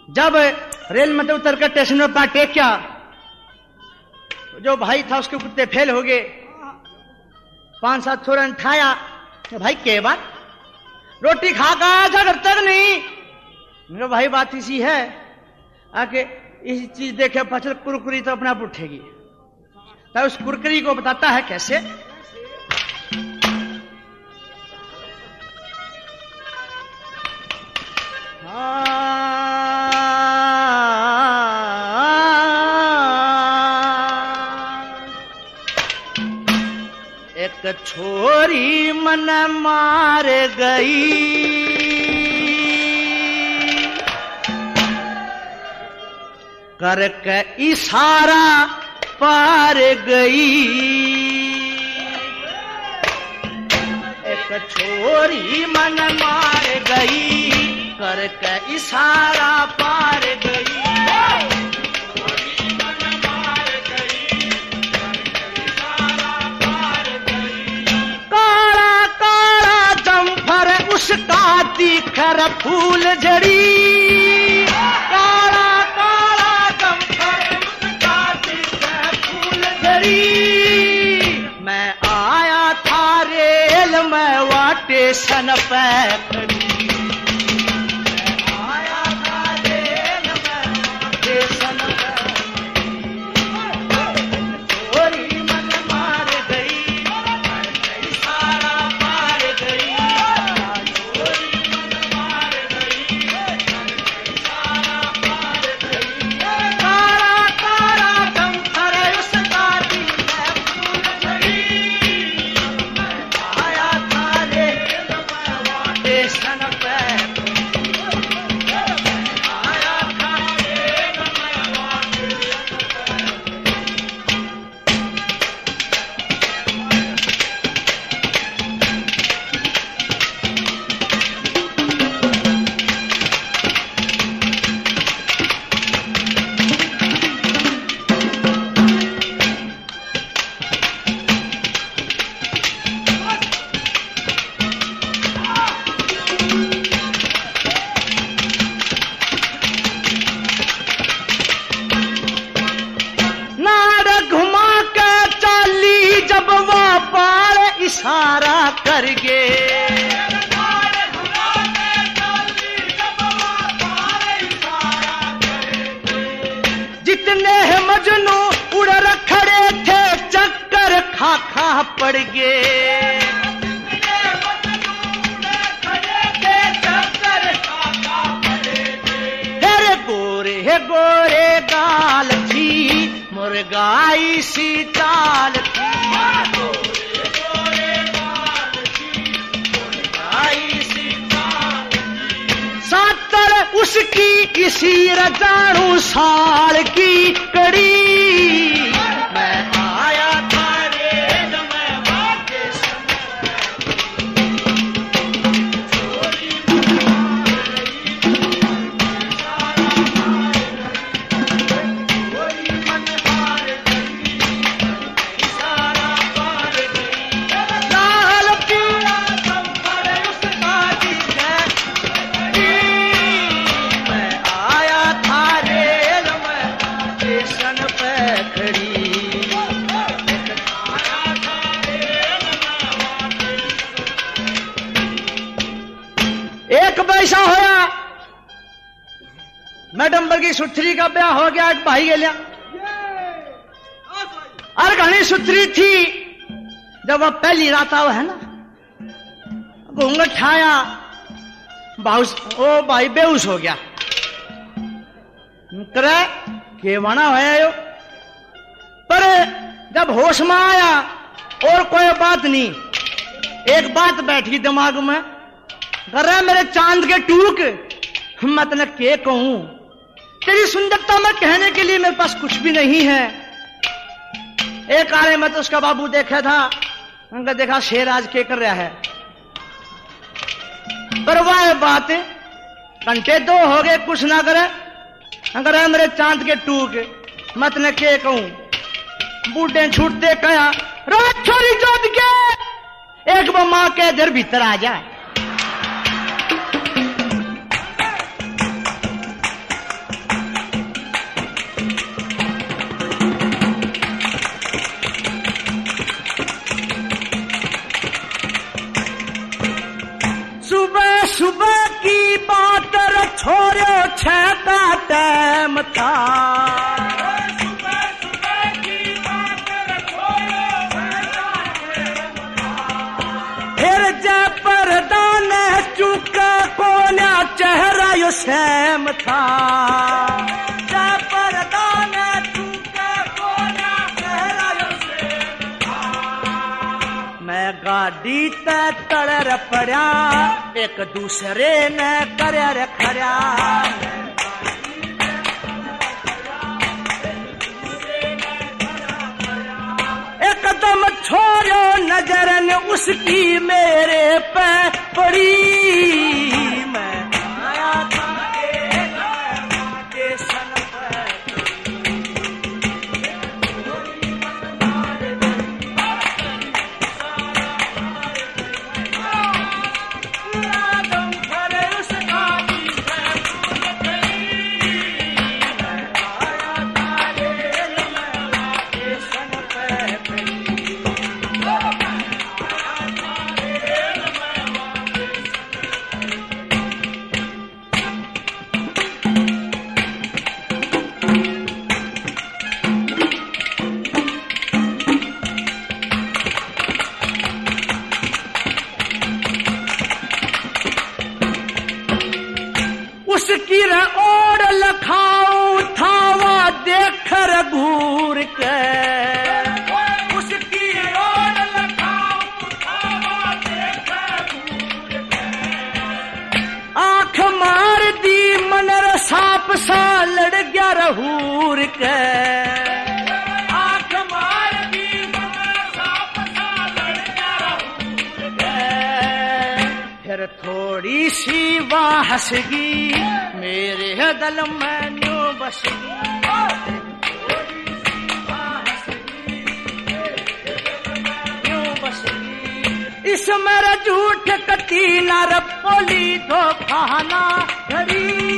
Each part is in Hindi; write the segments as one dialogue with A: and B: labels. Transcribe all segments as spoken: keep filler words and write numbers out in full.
A: जब रेल में उतर कर स्टेशन में पा टेक्या, जो भाई था उसके कुत्ते फेल हो गए। पांच सात छोरा ने ठाया, भाई के बात रोटी खा का आया था घर तक नहीं? मेरा भाई बात इसी है, आके इसी चीज देखे पचल कुरकुरी तो अपने आप उठेगी। तो उस कुरकुरी को बताता है कैसे। एक छोरी मन मार गई, करके इशारा पार गई। एक छोरी मन मार गई, करके इशारा पार गई। काला काला जम्फर उसका दिखर फूल झड़ी, काला काला जम्फर उसका दिखर फूल झड़ी। मैं आया था रेल में वाटे सन पे खड़ी, इशारा करके जितने मजनू उड़ खड़े थे चक्कर खा खा पड़ गए। हेरे गोरे हे गोरे गाल थी, मुर्गाई सी चाल थी। उसकी इसी रजाणु साल की कड़ी, मैं आया था रेल में वाटे ऐसा होया मैडम वर्गी सुथरी का ब्याह हो गया। एक भाई गया और घनी सुथरी थी। जब वह पहली रात आओ है ना, घूंघट ठाया, ओ भाई बेहोश हो गया। करे के माना है, पर जब होश में आया और कोई बात नहीं, एक बात बैठ गई दिमाग में, कर रहा मेरे चांद के टूक, मतलब के कहूं, तेरी सुंदरता में कहने के लिए मेरे पास कुछ भी नहीं है। एक आरे में तो उसका बाबू देखा था, उनका देखा शेर आज के कर रहा है, पर वह बात घंटे दो हो गए कुछ ना करे, अगर मेरे चांद के टूक, मतलब के कहूं। बूढ़े छूटते कहा रात छोरी जोत के एक वो मां के इधर भीतर आ जाए। छोड़ो छह का टाइम था, फिर जब पर्दा ने चुका कोना चेहरा यो सेम था, जब पर्दा ने चुका कोना चेहरा यो सेम था। मैं गाड़ी ते तड़ पड़ा एक दूसरे ने कर खड़ा, एकदम छोड़ो नजर ने उसकी मेरे पे पड़ी। मैं आया था स्टेशन पे, उसकी ओर लखाऊ था वो देखकर घूर के, उसकी ओर लखाऊ था वो देखकर घूर के, आंख मार दी मनर सांप सा लड़ गया रहूर के, आंख मार दी मनर सांप सा लड़ गया रहूर के। फिर थोड़ी सी वाह हंसगी मेरे दिल में न्यू बसगी, न्यू बसगी। इस मेरा झूठ कती नर बोली धोखा ना धरी।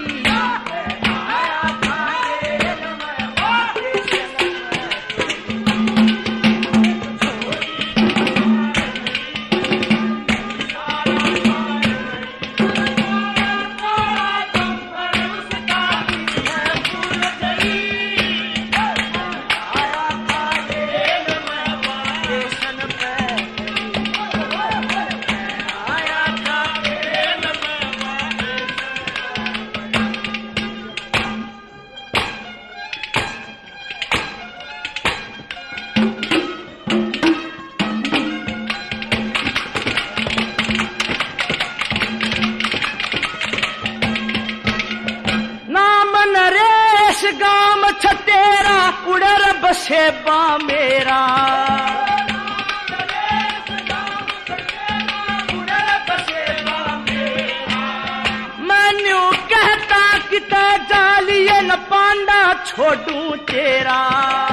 A: गाम छतेरा उड़र बसेबा मेरा, मैन्यू कहता कि ते जालिए न पांडा छोड़ू तेरा,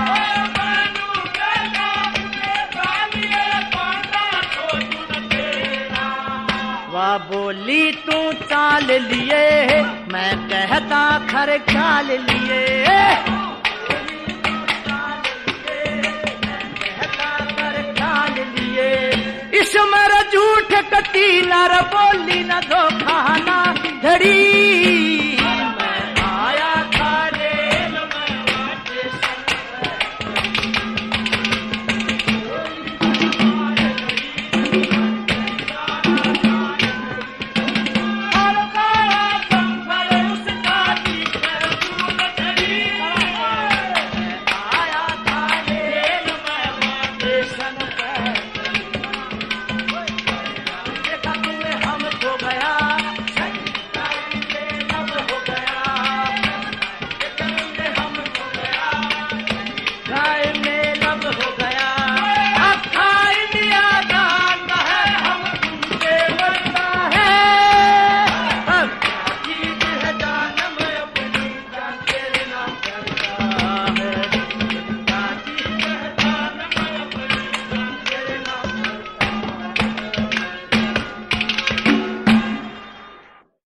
A: वाह बोली तू चाल लिए मैं कहता खर ख्याल लिए, इस मेरा झूठ कती नर बोली न धोखा ना धड़ी।